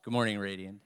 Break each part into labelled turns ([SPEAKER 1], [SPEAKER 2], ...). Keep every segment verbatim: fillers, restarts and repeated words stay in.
[SPEAKER 1] Good morning, Radiant.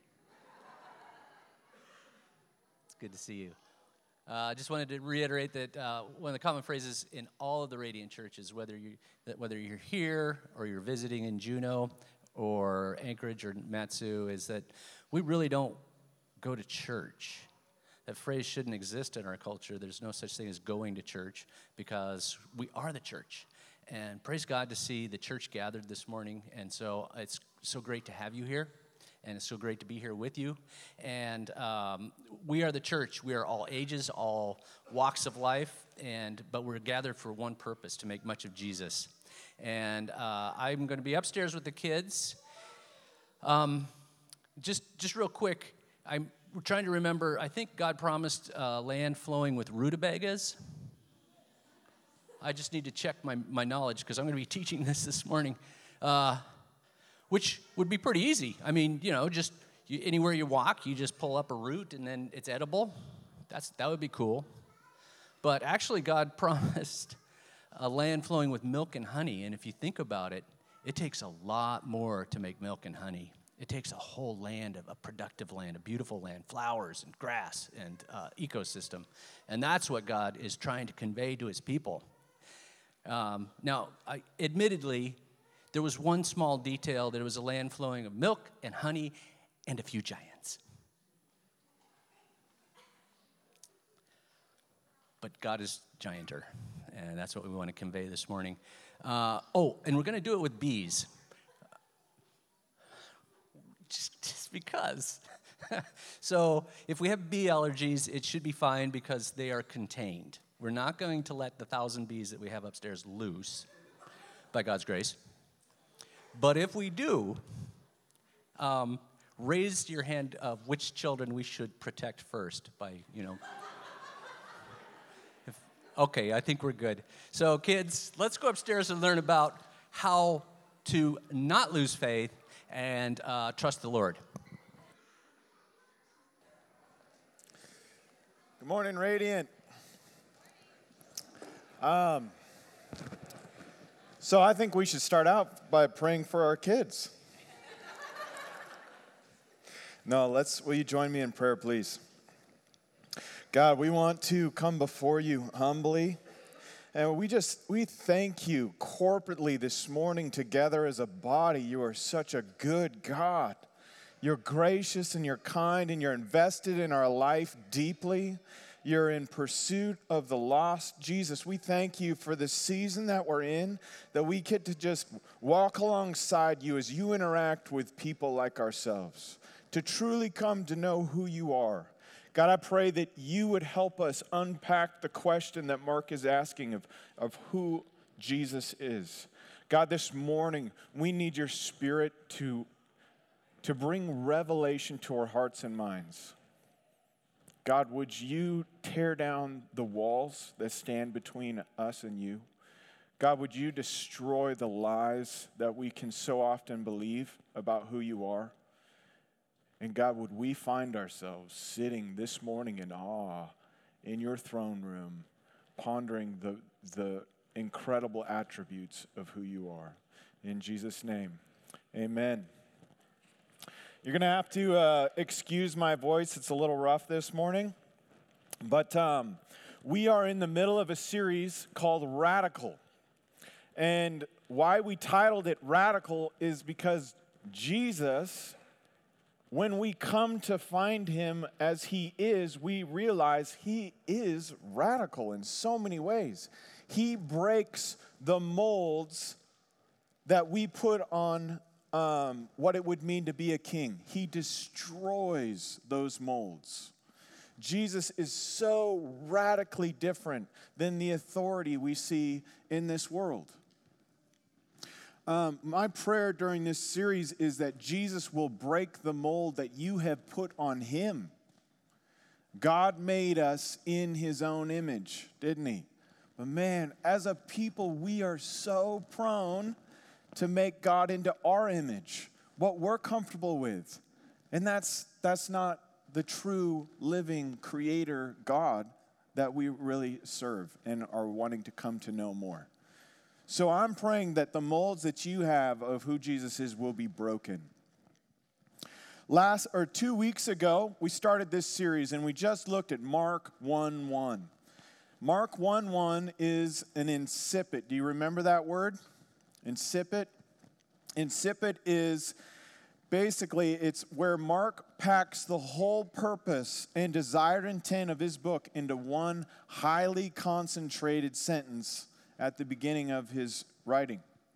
[SPEAKER 1] It's good to see you. I uh, just wanted to reiterate that uh, one of the common phrases in all of the Radiant churches, whether you that whether you're here or you're visiting in Juneau or Anchorage or Matsu, is that we really don't go to church. That phrase shouldn't exist in our culture. There's no such thing as going to church because we are the church. And praise God to see the church gathered this morning. And so it's so great to have you here. And it's so great to be here with you. And um, we are the church. We are all ages, all walks of life, and but we're gathered for one purpose, to make much of Jesus. And uh, I'm going to be upstairs with the kids. Um, just, just real quick, I'm trying to remember, I think God promised uh, land flowing with rutabagas. I just need to check my, my knowledge because I'm going to be teaching this this morning. Uh Which would be pretty easy. I mean, you know, just you, anywhere you walk, you just pull up a root and then it's edible. That's that would be cool. But actually, God promised a land flowing with milk and honey. And if you think about it, it takes a lot more to make milk and honey. It takes a whole land, of a productive land, a beautiful land, flowers and grass and uh, ecosystem. And that's what God is trying to convey to his people. Um, now, I, admittedly, there was one small detail, that it was a land flowing of milk and honey and a few giants. But God is gianter, and that's what we want to convey this morning. Uh, oh, and we're going to do it with bees. Just, just because. So if we have bee allergies, it should be fine because they are contained. We're not going to let the thousand bees that we have upstairs loose, by God's grace. But if we do, um, raise your hand of which children we should protect first by, you know. if, okay, I think we're good. So kids, let's go upstairs and learn about how to not lose faith and uh, trust the Lord.
[SPEAKER 2] Good morning, Radiant. Um... So I think we should start out by praying for our kids. No, let's, will you join me in prayer, please? God, we want to come before you humbly. And we just, we thank you corporately this morning together as a body. You are such a good God. You're gracious and you're kind and you're invested in our life deeply. You're in pursuit of the lost. Jesus, we thank you for the season that we're in, that we get to just walk alongside you as you interact with people like ourselves, to truly come to know who you are. God, I pray that you would help us unpack the question that Mark is asking of, of who Jesus is. God, this morning, we need your Spirit to, to bring revelation to our hearts and minds. God, would you tear down the walls that stand between us and you? God, would you destroy the lies that we can so often believe about who you are? And God, would we find ourselves sitting this morning in awe in your throne room, pondering the, the incredible attributes of who you are. In Jesus' name, amen. You're going to have to uh, excuse my voice. It's a little rough this morning. But um, we are in the middle of a series called Radical. And why we titled it Radical is because Jesus, when we come to find him as he is, we realize he is radical in so many ways. He breaks the molds that we put on Um, what it would mean to be a king. He destroys those molds. Jesus is so radically different than the authority we see in this world. Um, my prayer during this series is that Jesus will break the mold that you have put on him. God made us in his own image, didn't he? But man, as a people, we are so prone to make God into our image, what we're comfortable with. And that's that's not the true living creator God that we really serve and are wanting to come to know more. So I'm praying that the molds that you have of who Jesus is will be broken. Last or two weeks ago, we started this series and we just looked at Mark one one. Mark one one is an incipit. Do you remember that word? Incipit? Incipit is basically, it's where Mark packs the whole purpose and desired intent of his book into one highly concentrated sentence at the beginning of his writing.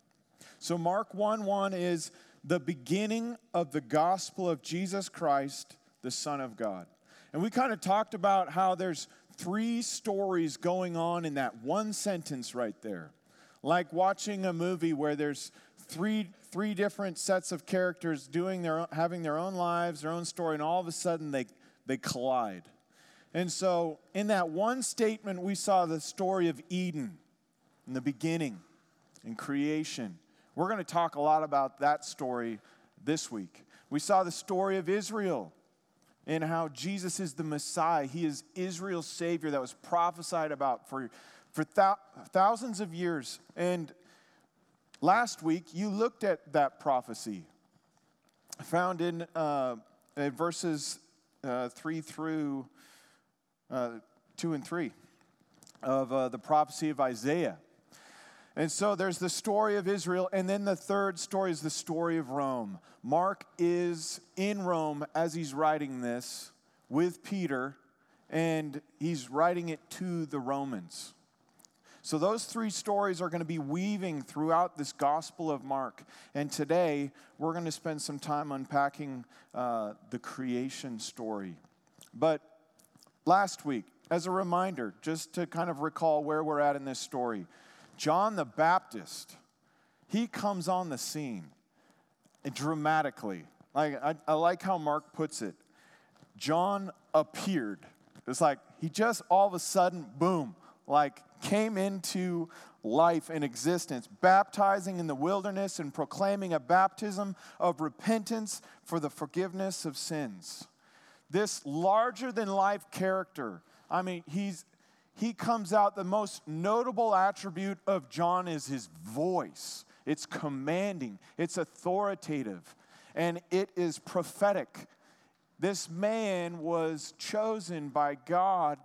[SPEAKER 2] So Mark one one is the beginning of the gospel of Jesus Christ, the Son of God. And we kind of talked about how there's three stories going on in that one sentence right there. Like watching a movie where there's three three different sets of characters doing their own, having their own lives, their own story, and all of a sudden they they collide. And so in that one statement, we saw the story of Eden in the beginning, in creation. We're going to talk a lot about that story this week. We saw the story of Israel and how Jesus is the Messiah. He is Israel's Savior that was prophesied about for, for thou, thousands of years. And last week, you looked at that prophecy found in, uh, in verses uh, three through uh, two and three of uh, the prophecy of Isaiah. And so there's the story of Israel, and then the third story is the story of Rome. Mark is in Rome as he's writing this with Peter, and he's writing it to the Romans. So those three stories are going to be weaving throughout this Gospel of Mark. And today, we're going to spend some time unpacking uh, the creation story. But last week, as a reminder, just to kind of recall where we're at in this story, John the Baptist, he comes on the scene dramatically. Like I, I like how Mark puts it. John appeared. It's like he just all of a sudden, boom, like came into life and existence, baptizing in the wilderness and proclaiming a baptism of repentance for the forgiveness of sins. This larger-than-life character, I mean, he's He comes out, the most notable attribute of John is his voice. It's commanding, it's authoritative, and it is prophetic. This man was chosen by God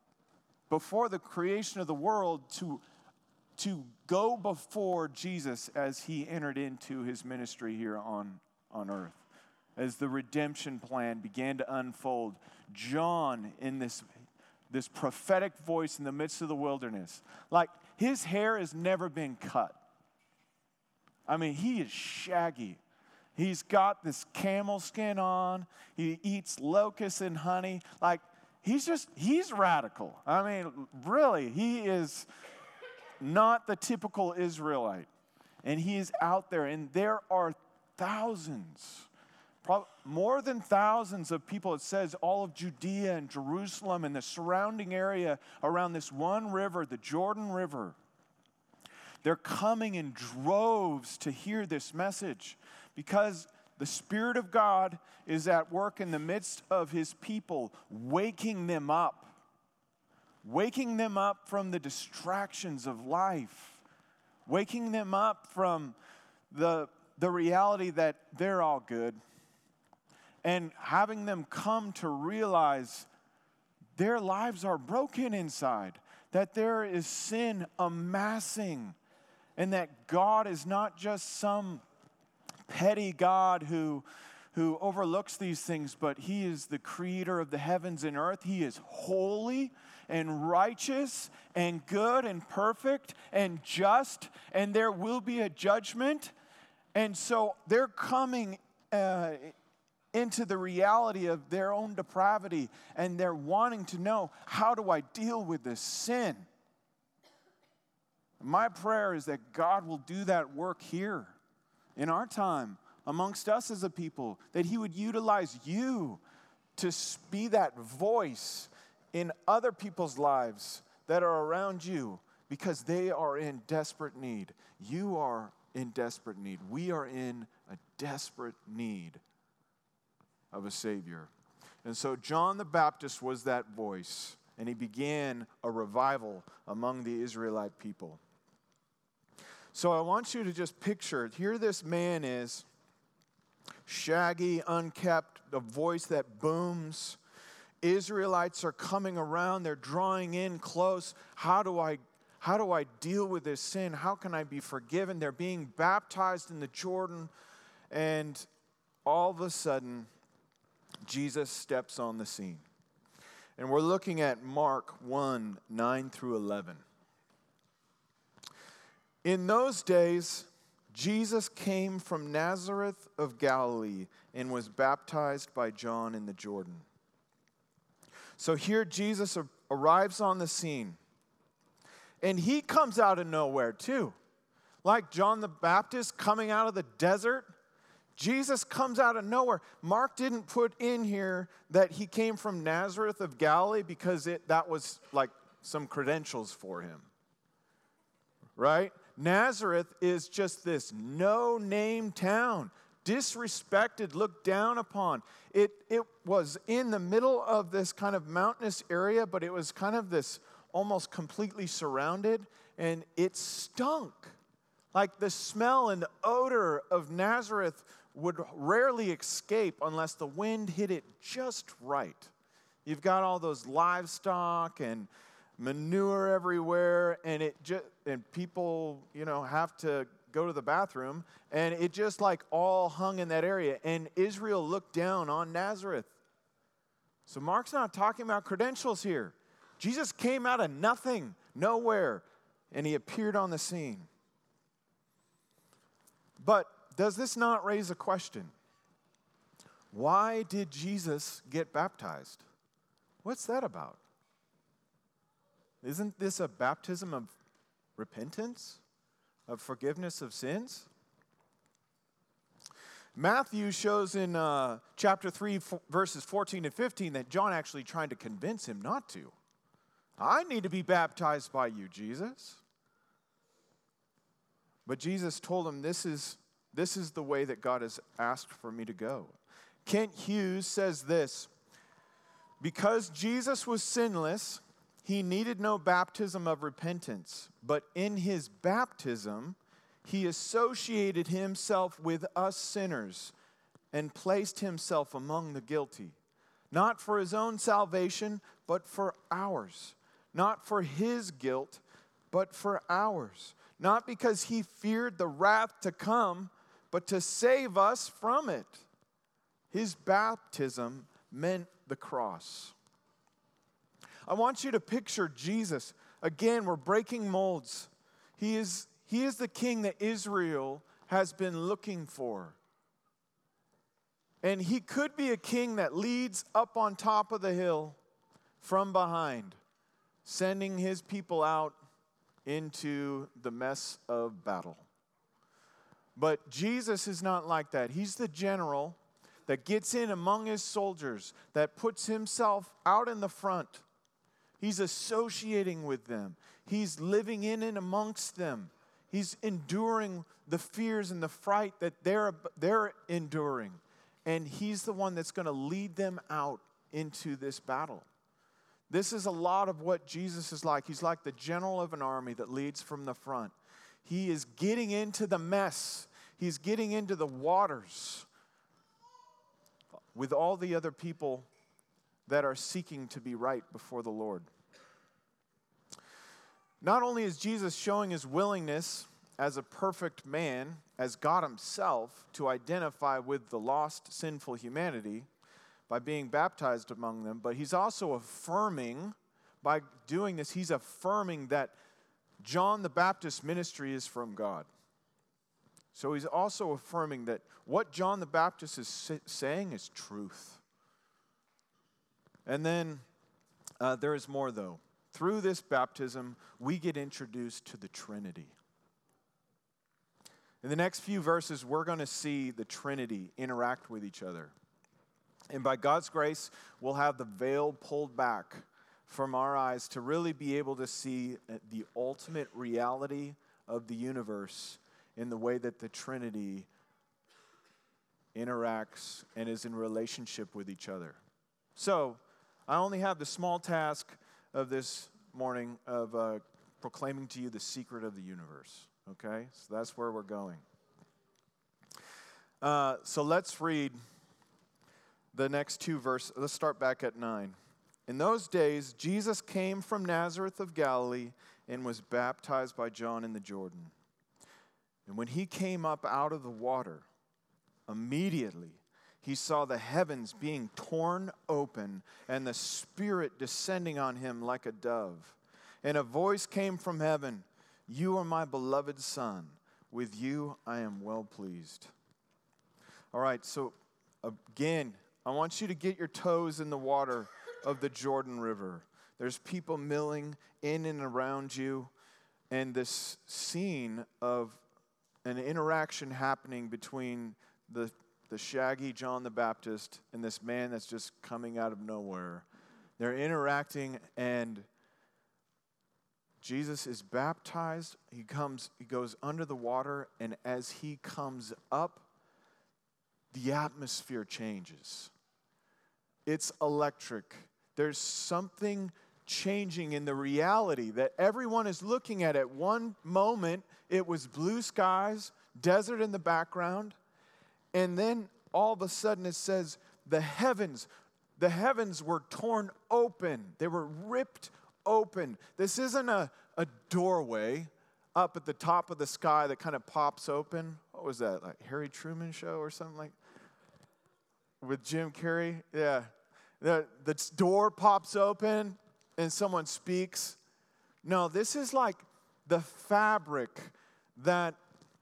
[SPEAKER 2] before the creation of the world to, to go before Jesus as he entered into his ministry here on, on earth. As the redemption plan began to unfold, John in this This prophetic voice in the midst of the wilderness. Like, his hair has never been cut. I mean, he is shaggy. He's got this camel skin on. He eats locusts and honey. Like, he's just, he's radical. I mean, really, he is not the typical Israelite. And he is out there, and there are thousands more than thousands of people, it says, all of Judea and Jerusalem and the surrounding area around this one river, the Jordan River. They're coming in droves to hear this message because the Spirit of God is at work in the midst of his people, waking them up, waking them up from the distractions of life, waking them up from the, the reality that they're all good, and having them come to realize their lives are broken inside, that there is sin amassing, and that God is not just some petty God who, who overlooks these things, but he is the creator of the heavens and earth. He is holy and righteous and good and perfect and just, and there will be a judgment. And so they're coming uh, into the reality of their own depravity, and they're wanting to know, how do I deal with this sin? My prayer is that God will do that work here in our time amongst us as a people, that he would utilize you to be that voice in other people's lives that are around you because they are in desperate need. You are in desperate need. We are in a desperate need of a Savior. And so John the Baptist was that voice, and he began a revival among the Israelite people. So I want you to just picture, here this man is, shaggy, unkept, a voice that booms. Israelites are coming around. They're drawing in close. How do I, how do I deal with this sin? How can I be forgiven? They're being baptized in the Jordan. And all of a sudden, Jesus steps on the scene. And we're looking at Mark one, nine through eleven. In those days, Jesus came from Nazareth of Galilee and was baptized by John in the Jordan. So here Jesus arrives on the scene. And he comes out of nowhere too. Like John the Baptist coming out of the desert, Jesus comes out of nowhere. Mark didn't put in here that he came from Nazareth of Galilee because it, that was like some credentials for him. Right? Nazareth is just this no-name town, disrespected, looked down upon. It, it was in the middle of this kind of mountainous area, but it was kind of this almost completely surrounded, and it stunk. Like the smell and the odor of Nazareth would rarely escape unless the wind hit it just right. You've got all those livestock and manure everywhere, and it just and people, you know, have to go to the bathroom, and it just like all hung in that area. And Israel looked down on Nazareth. So Mark's not talking about credentials here. Jesus came out of nothing, nowhere, and he appeared on the scene. But does this not raise a question? Why did Jesus get baptized? What's that about? Isn't this a baptism of repentance, of forgiveness of sins? Matthew shows in uh, chapter three, f- verses fourteen and fifteen, that John actually tried to convince him not to. I need to be baptized by you, Jesus. But Jesus told him, this is, this is the way that God has asked for me to go. Kent Hughes says this: because Jesus was sinless, he needed no baptism of repentance, but in his baptism, he associated himself with us sinners and placed himself among the guilty, not for his own salvation, but for ours, not for his guilt, but for ours, not because he feared the wrath to come, but to save us from it. His baptism meant the cross. I want you to picture Jesus. Again, we're breaking molds. He is, he is the king that Israel has been looking for. And he could be a king that leads up on top of the hill from behind, sending his people out into the mess of battle. But Jesus is not like that. He's the general that gets in among his soldiers, that puts himself out in the front. He's associating with them. He's living in and amongst them. He's enduring the fears and the fright that they're, they're enduring. And he's the one that's going to lead them out into this battle. This is a lot of what Jesus is like. He's like the general of an army that leads from the front. He is getting into the mess. He's getting into the waters with all the other people that are seeking to be right before the Lord. Not only is Jesus showing his willingness as a perfect man, as God himself, to identify with the lost, sinful humanity by being baptized among them, but he's also affirming, by doing this, he's affirming that John the Baptist's ministry is from God. So he's also affirming that what John the Baptist is saying is truth. And then uh, there is more, though. Through this baptism, we get introduced to the Trinity. In the next few verses, we're going to see the Trinity interact with each other. And by God's grace, we'll have the veil pulled back from our eyes to really be able to see the ultimate reality of the universe in the way that the Trinity interacts and is in relationship with each other. So, I only have the small task of this morning of uh, proclaiming to you the secret of the universe, okay? So that's where we're going. Uh, so let's read the next two verses. Let's start back at nine. In those days, Jesus came from Nazareth of Galilee and was baptized by John in the Jordan. And when he came up out of the water, immediately he saw the heavens being torn open and the Spirit descending on him like a dove. And a voice came from heaven, "You are my beloved Son. With you I am well pleased." All right, so again, I want you to get your toes in the water of the Jordan River. There's people milling in and around you, and this scene of an interaction happening between the, the shaggy John the Baptist and this man that's just coming out of nowhere. They're interacting, and Jesus is baptized. He comes, he goes under the water, and as he comes up, the atmosphere changes. It's electric. There's something changing in the reality that everyone is looking at. At one moment, it was blue skies, desert in the background, and then all of a sudden it says the heavens, the heavens were torn open. They were ripped open. This isn't a, a doorway up at the top of the sky that kind of pops open. What was that, like Harry Truman Show or something like with Jim Carrey? Yeah. The, the door pops open and someone speaks. No, this is like the fabric that,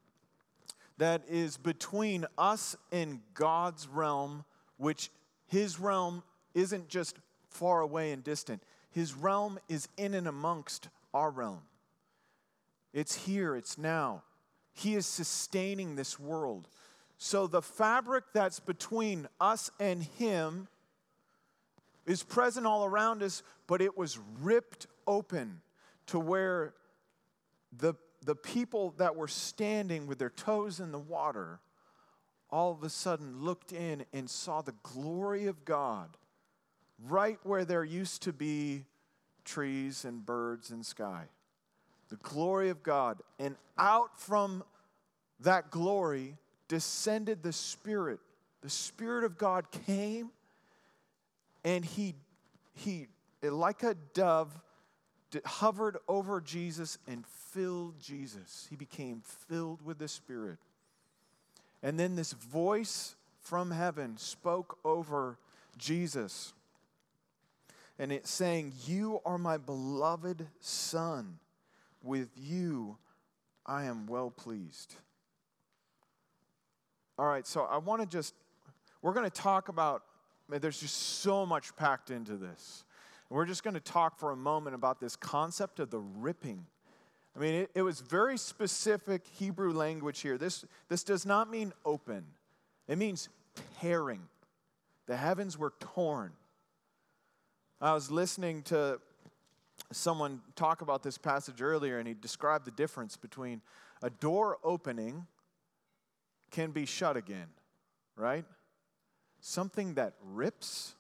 [SPEAKER 2] that is between us and God's realm, which his realm isn't just far away and distant. His realm is in and amongst our realm. It's here, it's now. He is sustaining this world. So the fabric that's between us and him is present all around us, but it was ripped open to where the, the people that were standing with their toes in the water all of a sudden looked in and saw the glory of God right where there used to be trees and birds and sky. The glory of God. And out from that glory descended the Spirit. The Spirit of God came, and he, he like a dove, hovered over Jesus and filled Jesus. He became filled with the Spirit. And then this voice from heaven spoke over Jesus. And it's saying, "You are my beloved Son. With you I am well pleased." All right, so I want to just, we're going to talk about, man, there's just so much packed into this. And we're just going to talk for a moment about this concept of the ripping. I mean, it, it was very specific Hebrew language here. This, this does not mean open. It means tearing. The heavens were torn. I was listening to someone talk about this passage earlier, and he described the difference between a door opening can be shut again, right? Something that rips,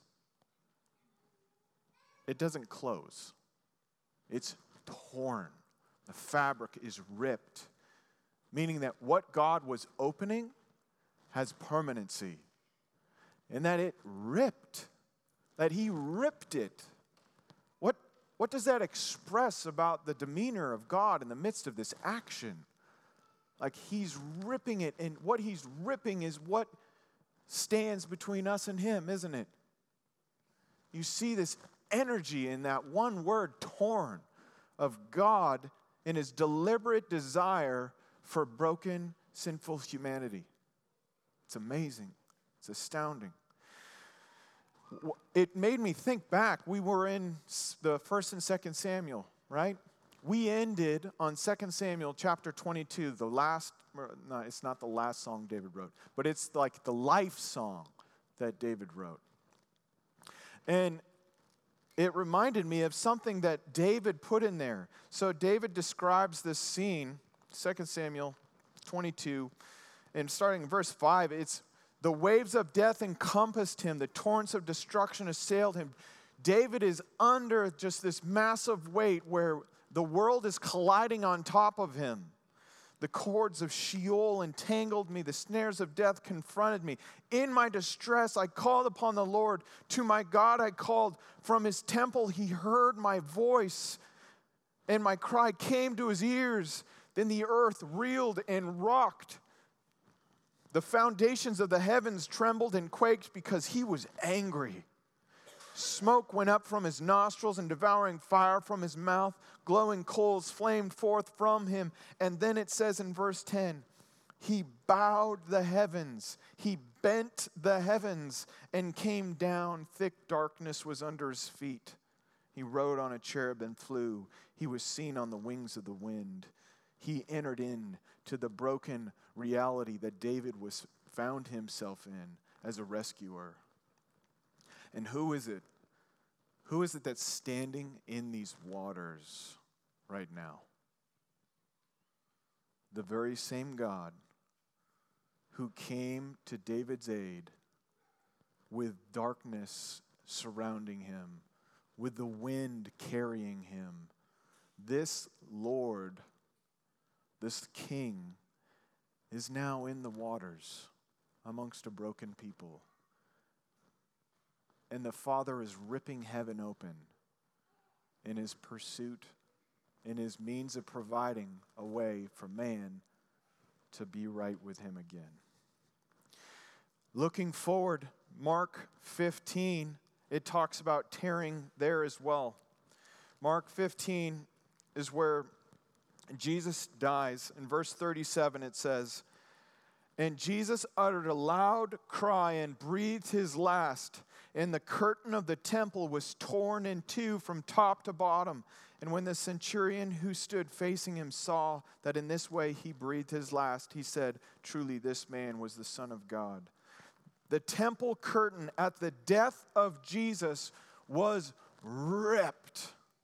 [SPEAKER 2] it doesn't close. It's torn. The fabric is ripped, meaning that what God was opening has permanency, and that it ripped, that he ripped it. What, what does that express about the demeanor of God in the midst of this action? Like he's ripping it, and what he's ripping is what stands between us and him, isn't it? You see this energy in that one word, torn, of God in his deliberate desire for broken, sinful humanity. It's amazing. It's astounding. It made me think back. We were in the first and second Samuel, right? We ended on Second Samuel chapter twenty-two, the last, no, it's not the last song David wrote, but it's like the life song that David wrote. And it reminded me of something that David put in there. So David describes this scene, Second Samuel twenty-two, and starting in verse five, it's, "The waves of death encompassed him, the torrents of destruction assailed him." David is under just this massive weight where the world is colliding on top of him. The cords of Sheol entangled me. The snares of death confronted me. In my distress, I called upon the Lord. To my God I called. From his temple he heard my voice, and my cry came to his ears. Then the earth reeled and rocked. The foundations of the heavens trembled and quaked because he was angry. Smoke went up from his nostrils and devouring fire from his mouth. Glowing coals flamed forth from him. And then it says in verse ten, he bowed the heavens. He bent the heavens and came down. Thick darkness was under his feet. He rode on a cherub and flew. He was seen on the wings of the wind. He entered in to the broken reality that David was found himself in as a rescuer. And who is it? Who is it that's standing in these waters right now? The very same God who came to David's aid with darkness surrounding him, with the wind carrying him. This Lord, this King, is now in the waters amongst a broken people. And the Father is ripping heaven open in his pursuit, in his means of providing a way for man to be right with him again. Looking forward, Mark fifteen, it talks about tearing there as well. Mark fifteen is where Jesus dies. In verse thirty-seven it says, and Jesus uttered a loud cry and breathed his last. And the curtain of the temple was torn in two from top to bottom. And when the centurion who stood facing him saw that in this way he breathed his last, he said, truly this man was the Son of God. The temple curtain at the death of Jesus was ripped.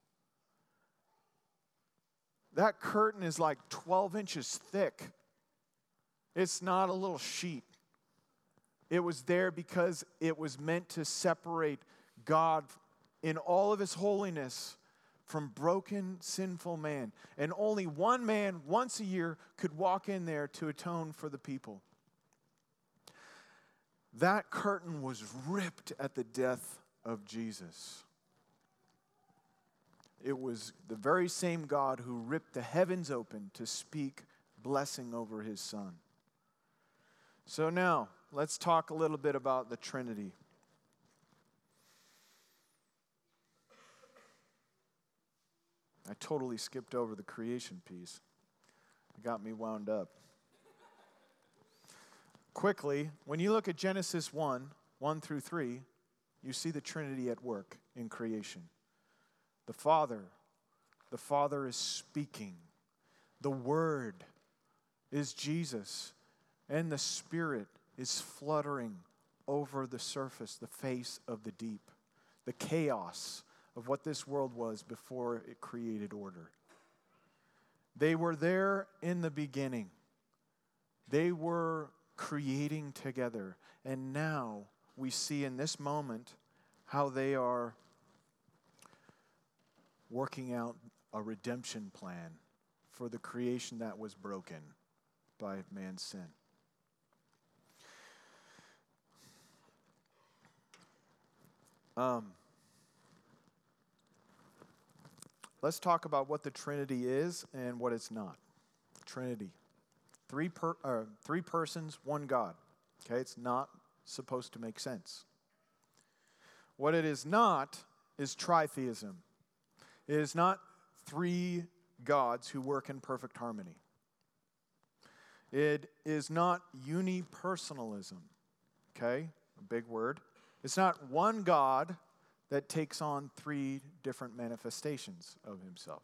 [SPEAKER 2] That curtain is like twelve inches thick. It's not a little sheet. It was there because it was meant to separate God in all of his holiness from broken, sinful man. And only one man once a year could walk in there to atone for the people. That curtain was ripped at the death of Jesus. It was the very same God who ripped the heavens open to speak blessing over his Son. So now, let's talk a little bit about the Trinity. I totally skipped over the creation piece. It got me wound up. Quickly, when you look at Genesis one, one through three, you see the Trinity at work in creation. The Father, the Father is speaking. The Word is Jesus. And the Spirit is fluttering over the surface, the face of the deep, the chaos of what this world was before it created order. They were there in the beginning. They were creating together. And now we see in this moment how they are working out a redemption plan for the creation that was broken by man's sin. Um, let's talk about what the Trinity is and what it's not. Trinity. Three, per, uh, three persons, one God. Okay, it's not supposed to make sense. What it is not is tritheism. It is not three gods who work in perfect harmony. It is not unipersonalism. Okay, a big word. It's not one God that takes on three different manifestations of himself.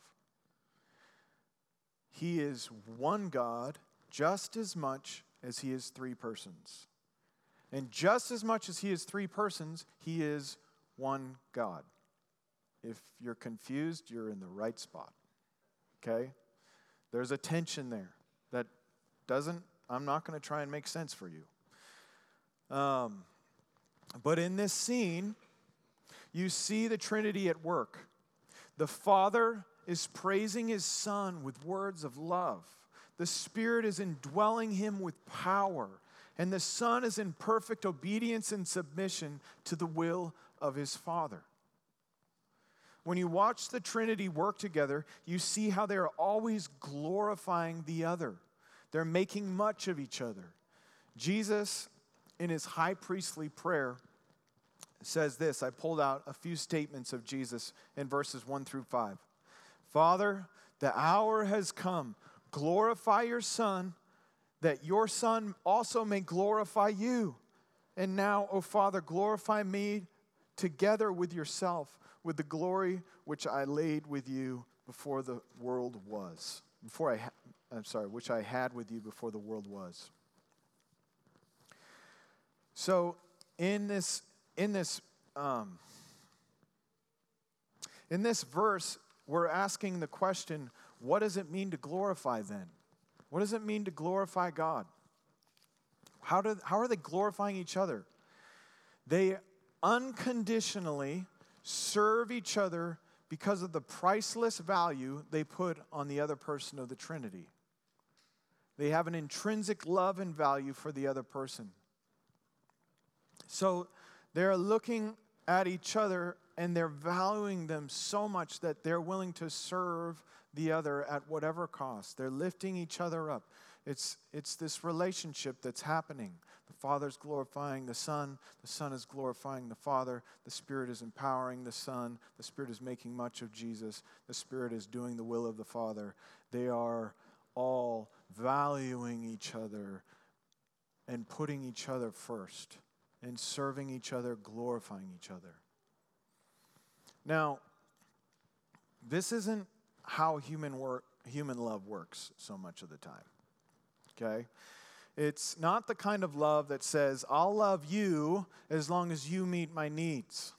[SPEAKER 2] He is one God just as much as he is three persons. And just as much as he is three persons, he is one God. If you're confused, you're in the right spot. Okay? There's a tension there that doesn't, I'm not going to try and make sense for you. Um, but in this scene, you see the Trinity at work. The Father is praising his Son with words of love. The the Spirit is indwelling him with power, and the Son is in perfect obedience and submission to the will of his Father. When you watch the Trinity work together, you see how they are always glorifying the other. They're making much of each other. Jesus, in his high priestly prayer, says this. I pulled out a few statements of Jesus in verses one through five. Father, the hour has come. Glorify your Son, that your Son also may glorify you. And now, O Father, glorify me together with yourself, with the glory which I laid with you before the world was. Before I, ha- I'm sorry, which I had with you before the world was. So, in this, in this, um, in this verse, we're asking the question, what does it mean to glorify then? What does it mean to glorify God? How do, how are they glorifying each other? They unconditionally serve each other because of the priceless value they put on the other person of the Trinity. They have an intrinsic love and value for the other person. So they're looking at each other and they're valuing them so much that they're willing to serve the other at whatever cost. They're lifting each other up. It's, it's this relationship that's happening. The Father's glorifying the Son. The Son is glorifying the Father. The Spirit is empowering the Son. The Spirit is making much of Jesus. The Spirit is doing the will of the Father. They are all valuing each other and putting each other first and serving each other, glorifying each other. Now, this isn't how human work, human love works so much of the time, okay? It's not the kind of love that says, I'll love you as long as you meet my needs.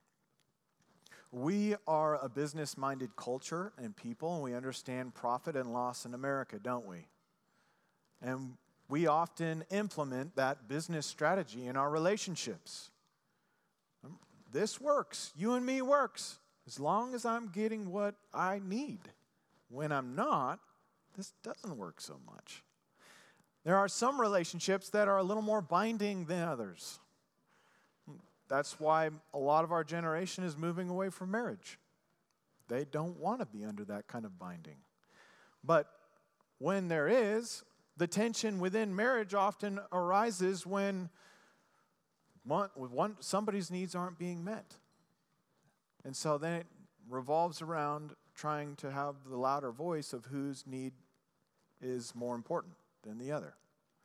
[SPEAKER 2] We are a business-minded culture and people, and we understand profit and loss in America, don't we? And we often implement that business strategy in our relationships. This works. You and me works. As long as I'm getting what I need. When I'm not, this doesn't work so much. There are some relationships that are a little more binding than others. That's why a lot of our generation is moving away from marriage. They don't want to be under that kind of binding. But when there is, the tension within marriage often arises when one, one, somebody's needs aren't being met. And so then it revolves around trying to have the louder voice of whose need is more important than the other.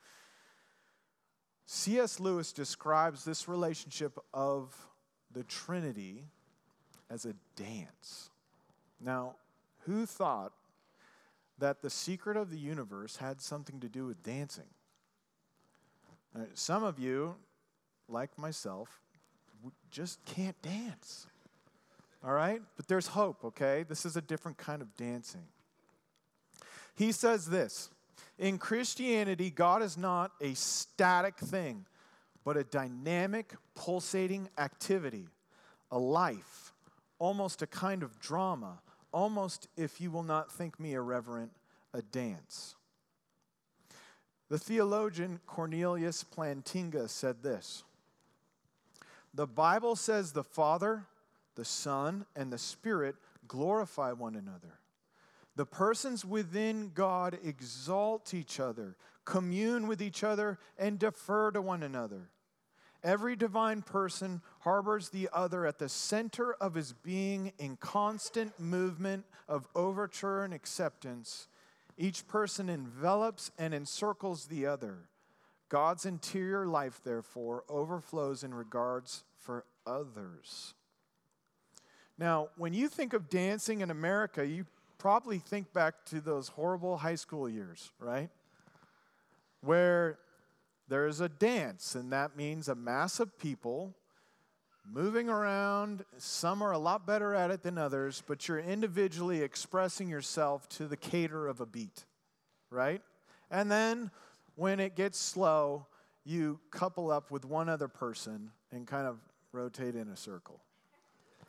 [SPEAKER 2] C S Lewis describes this relationship of the Trinity as a dance. Now, who thought that the secret of the universe had something to do with dancing? Uh, some of you, like myself, just can't dance. All right? But there's hope, okay? This is a different kind of dancing. He says this, in Christianity, God is not a static thing, but a dynamic, pulsating activity, a life, almost a kind of drama, almost, if you will not think me irreverent, a dance. The theologian Cornelius Plantinga said this, the Bible says the Father, the Son, and the Spirit glorify one another. The persons within God exalt each other, commune with each other, and defer to one another. Every divine person harbors the other at the center of his being in constant movement of overture and acceptance. Each person envelops and encircles the other. God's interior life, therefore, overflows in regards for others. Now, when you think of dancing in America, you probably think back to those horrible high school years, right? Where there's a dance, and that means a mass of people moving around. Some are a lot better at it than others, but you're individually expressing yourself to the cater of a beat, right? And then when it gets slow, you couple up with one other person and kind of rotate in a circle.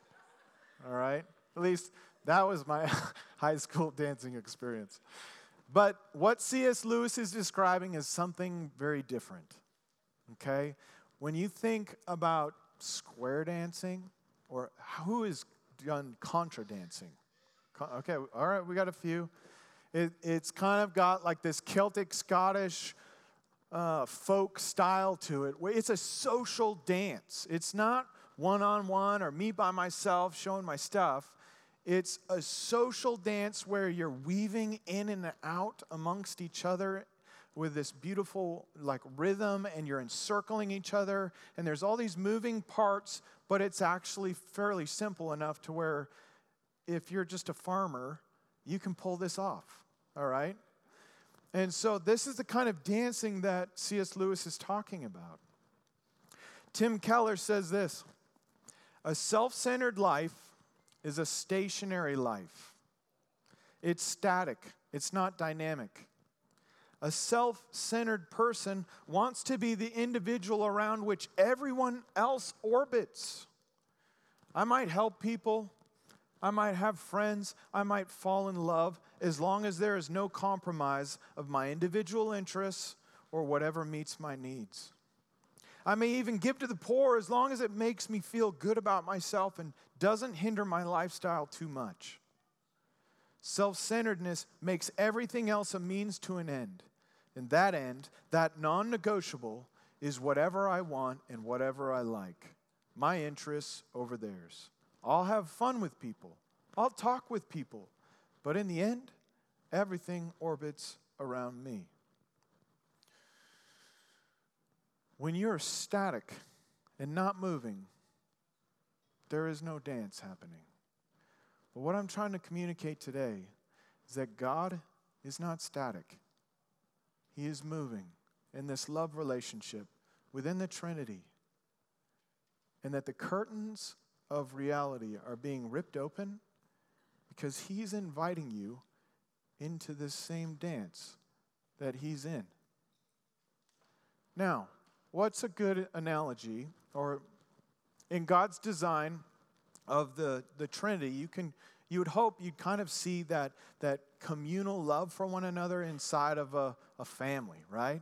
[SPEAKER 2] All right? At least that was my high school dancing experience.
[SPEAKER 3] But what C S Lewis is describing is something very different, okay? When you think about square dancing, or who has done contra dancing? Okay, all right, we got a few. It, it's kind of got like this Celtic, Scottish, uh, folk style to it. It's a social dance. It's not one-on-one or me by myself showing my stuff. It's a social dance where you're weaving in and out amongst each other with this beautiful like rhythm, and you're encircling each other, and there's all these moving parts, but it's actually fairly simple enough to where if you're just a farmer, you can pull this off, all right? And so this is the kind of dancing that C S Lewis is talking about. Tim Keller says this: a self-centered life is a stationary life. It's static. It's not dynamic. A self-centered person wants to be the individual around which everyone else orbits. I might help people. I might have friends. I might fall in love, as long as there is no compromise of my individual interests or whatever meets my needs. I may even give to the poor as long as it makes me feel good about myself and doesn't hinder my lifestyle too much. Self-centeredness makes everything else a means to an end. And that end, that non-negotiable, is whatever I want and whatever I like. My interests over theirs. I'll have fun with people. I'll talk with people. But in the end, everything orbits around me. When you're static and not moving, there is no dance happening. But what I'm trying to communicate today is that God is not static. He is moving in this love relationship within the Trinity. And that the curtains of reality are being ripped open because He's inviting you into this same dance that He's in. Now, what's a good analogy? Or in God's design of the, the Trinity, you can you would hope you'd kind of see that, that communal love for one another inside of a, a family, right?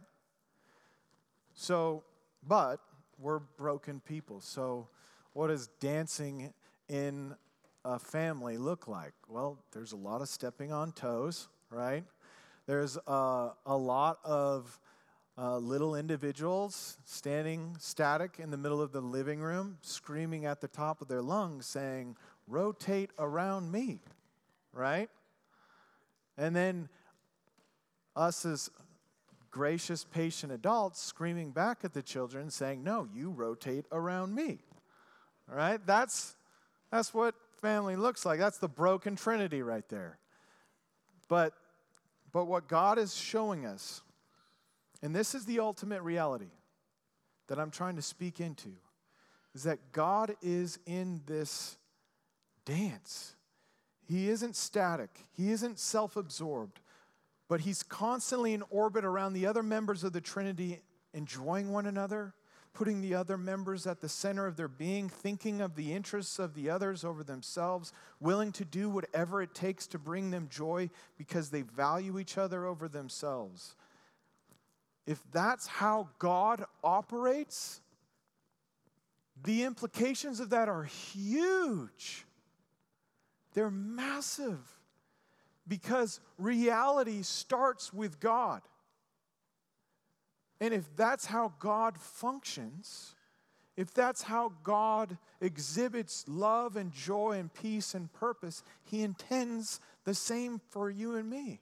[SPEAKER 3] So, but we're broken people. So what does dancing in a family look like? Well, there's a lot of stepping on toes, right? There's uh, a lot of uh, little individuals standing static in the middle of the living room, screaming at the top of their lungs, saying, "Rotate around me," right? And then us as gracious, patient adults screaming back at the children, saying, "No, you rotate around me." All right? That's, that's what family looks like. That's the broken Trinity right there. But, but what God is showing us, and this is the ultimate reality that I'm trying to speak into, is that God is in this dance. He isn't static. He isn't self-absorbed. But He's constantly in orbit around the other members of the Trinity, enjoying one another, putting the other members at the center of their being, thinking of the interests of the others over themselves, willing to do whatever it takes to bring them joy because they value each other over themselves. If that's how God operates, the implications of that are huge. They're massive. Because reality starts with God. And if that's how God functions, if that's how God exhibits love and joy and peace and purpose, He intends the same for you and me.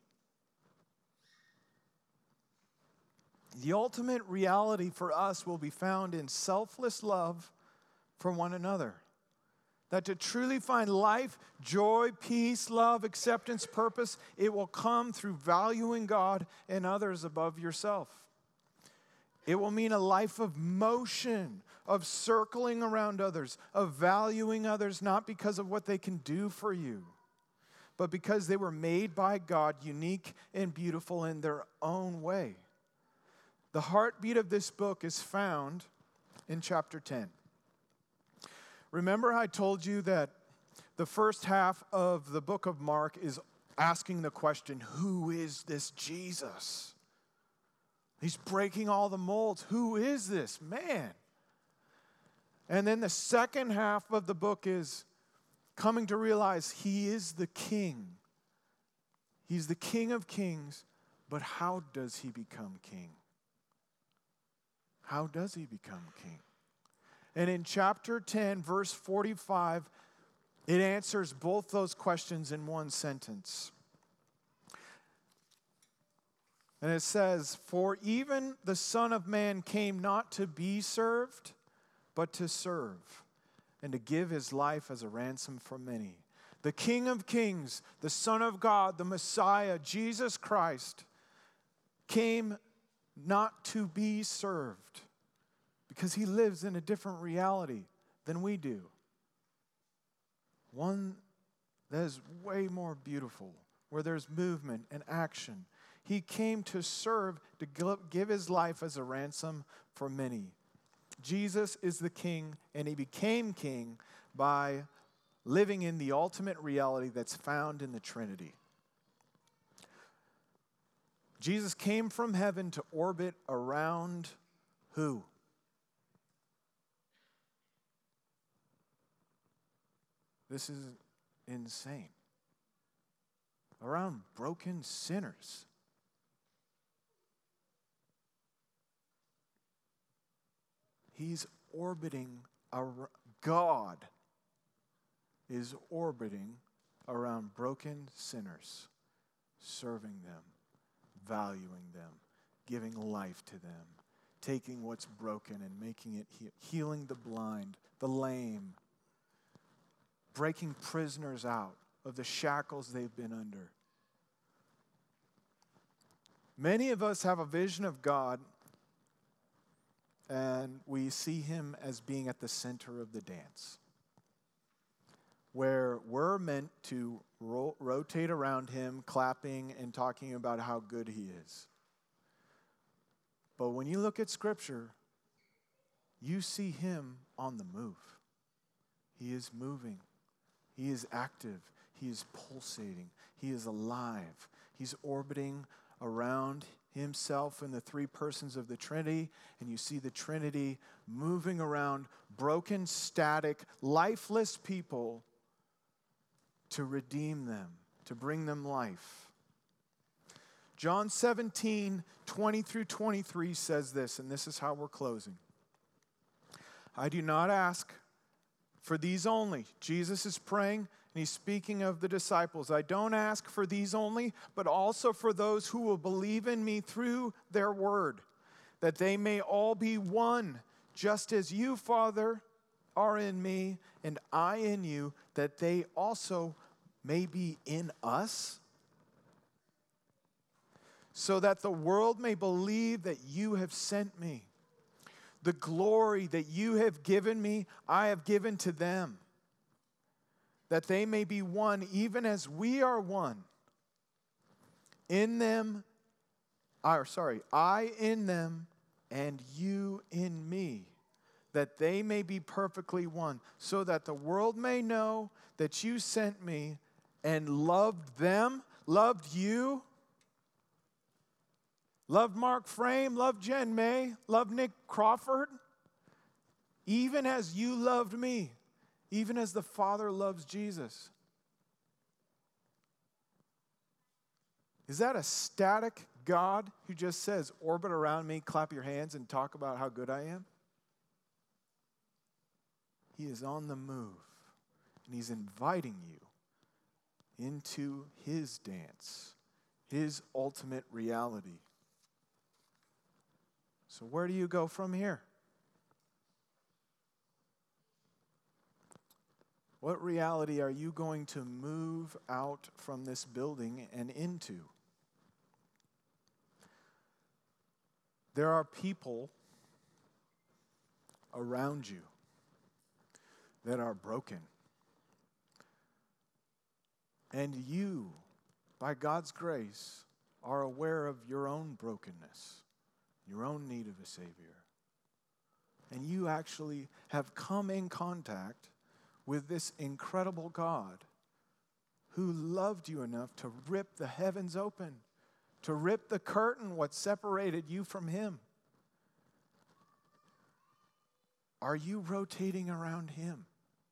[SPEAKER 3] The ultimate reality for us will be found in selfless love for one another. That to truly find life, joy, peace, love, acceptance, purpose, it will come through valuing God and others above yourself. It will mean a life of motion, of circling around others, of valuing others not because of what they can do for you, but because they were made by God, unique and beautiful in their own way. The heartbeat of this book is found in chapter ten. Remember I told you that the first half of the book of Mark is asking the question, who is this Jesus? He's breaking all the molds. Who is this man? And then the second half of the book is coming to realize he is the king. He's the King of Kings, but how does he become king? How does he become king? And in chapter ten, verse forty-five, it answers both those questions in one sentence. And it says, "For even the Son of Man came not to be served, but to serve, and to give his life as a ransom for many." The King of Kings, the Son of God, the Messiah, Jesus Christ, came not to be served because he lives in a different reality than we do. One that is way more beautiful, where there's movement and action. He came to serve, to give his life as a ransom for many. Jesus is the king, and he became king by living in the ultimate reality that's found in the Trinity. Jesus came from heaven to orbit around who? This is insane. Around broken sinners. He's orbiting around, God is orbiting around broken sinners, serving them, valuing them, giving life to them, taking what's broken and making it heal, healing the blind, the lame, breaking prisoners out of the shackles they've been under. Many of us have a vision of God, and we see him as being at the center of the dance, where we're meant to ro- rotate around him, clapping and talking about how good he is. But when you look at Scripture, you see him on the move. He is moving. He is active. He is pulsating. He is alive. He's orbiting around himself and the three persons of the Trinity, and you see the Trinity moving around broken, static, lifeless people to redeem them, to bring them life. John seventeen, twenty through twenty-three says this, and this is how we're closing. "I do not ask for these only." Jesus is praying, and he's speaking of the disciples. "I don't ask for these only, but also for those who will believe in me through their word, that they may all be one, just as you, Father, are in me, and I in you, that they also may be in us, so that the world may believe that you have sent me. The glory that you have given me, I have given to them, that they may be one, even as we are one. In them, or sorry, I in them, and you in me, that they may be perfectly one, so that the world may know that you sent me and loved them, loved you, loved Mark Frame, loved Jen May, loved Nick Crawford, even as you loved me, even as the Father loves Jesus." Is that a static God who just says, orbit around me, clap your hands, and talk about how good I am? He is on the move, and he's inviting you into his dance, his ultimate reality. So where do you go from here? What reality are you going to move out from this building and into? There are people around you that are broken. And you, by God's grace, are aware of your own brokenness, your own need of a Savior. And you actually have come in contact with this incredible God who loved you enough to rip the heavens open, to rip the curtain, what separated you from him. Are you rotating around him?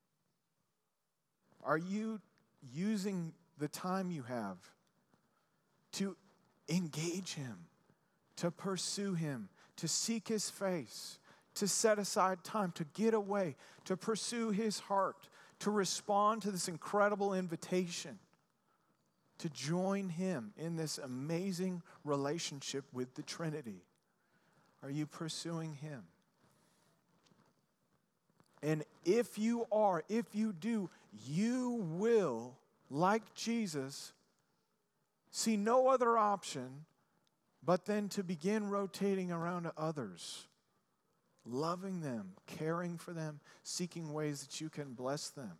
[SPEAKER 3] Are you using the time you have to engage him, to pursue him, to seek his face, to set aside time, to get away, to pursue his heart, to respond to this incredible invitation, to join him in this amazing relationship with the Trinity? Are you pursuing him? And if you are, if you do, you will, like Jesus, see no other option but then to begin rotating around to others, loving them, caring for them, seeking ways that you can bless them.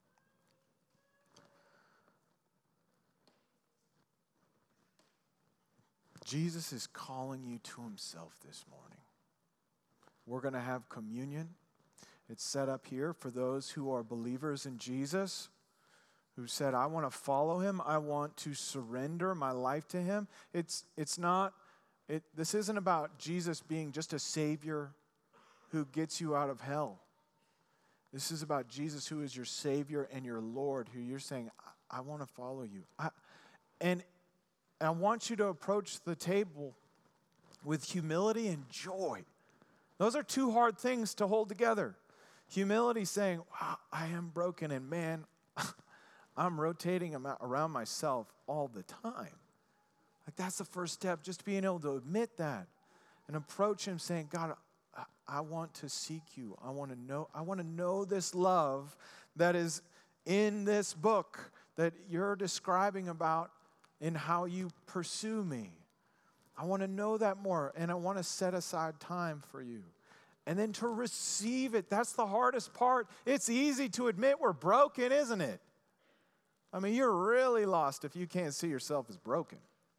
[SPEAKER 3] Jesus is calling you to himself this morning. We're going to have communion. It's set up here for those who are believers in Jesus, who said, I want to follow him. I want to surrender my life to him. It's, it's not, it, this isn't about Jesus being just a savior who gets you out of hell. This is about Jesus who is your Savior and your Lord, who you're saying, I, I want to follow you. I, and I want you to approach the table with humility and joy. Those are two hard things to hold together. Humility saying, wow, I am broken, and man, I'm rotating around myself all the time. Like that's the first step, just being able to admit that and approach him saying, God, I, I want to seek you. I want to know, I want to know this love that is in this book that you're describing about in how you pursue me. I want to know that more, and I want to set aside time for you. And then to receive it, that's the hardest part. It's easy to admit we're broken, isn't it? I mean, you're really lost if you can't see yourself as broken.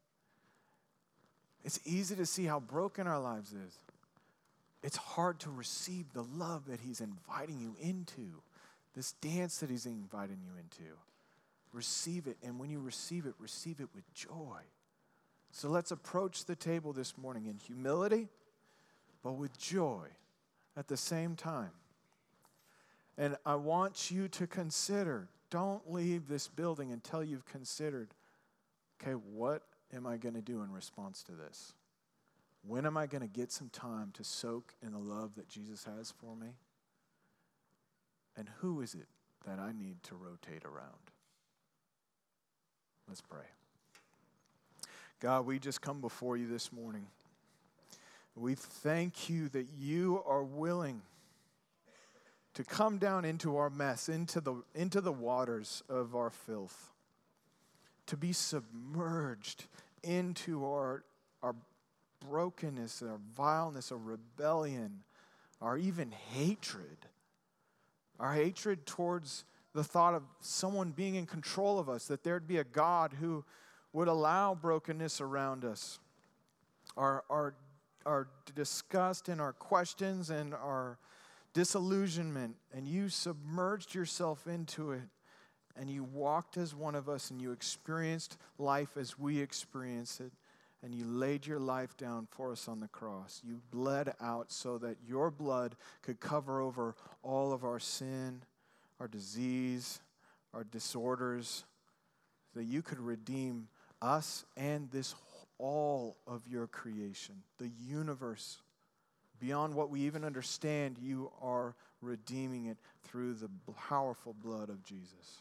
[SPEAKER 3] It's easy to see how broken our lives is. It's hard to receive the love that he's inviting you into, this dance that he's inviting you into. Receive it, and when you receive it, receive it with joy. So let's approach the table this morning in humility, but with joy at the same time. And I want you to consider, don't leave this building until you've considered, okay, what am I going to do in response to this? When am I going to get some time to soak in the love that Jesus has for me? And who is it that I need to rotate around? Let's pray. God, we just come before you this morning. We thank you that you are willing to come down into our mess, into the, into the waters of our filth, to be submerged into our, our brokenness, our vileness, our rebellion, our even hatred, our hatred towards the thought of someone being in control of us, that there'd be a God who would allow brokenness around us, our, our, our disgust and our questions and our disillusionment, and you submerged yourself into it, and you walked as one of us, and you experienced life as we experienced it, and you laid your life down for us on the cross. You bled out so that your blood could cover over all of our sin, our disease, our disorders, so that you could redeem us and this all of your creation, the universe. Beyond what we even understand, you are redeeming it through the powerful blood of Jesus.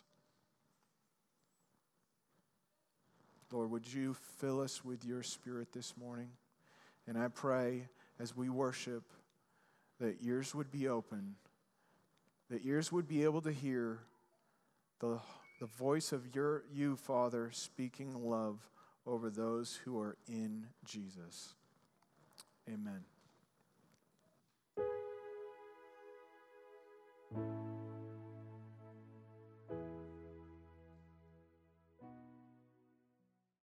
[SPEAKER 3] Lord, would you fill us with your Spirit this morning? And I pray as we worship that ears would be open, that ears would be able to hear the, the voice of your you, Father, speaking love over those who are in Jesus. Amen.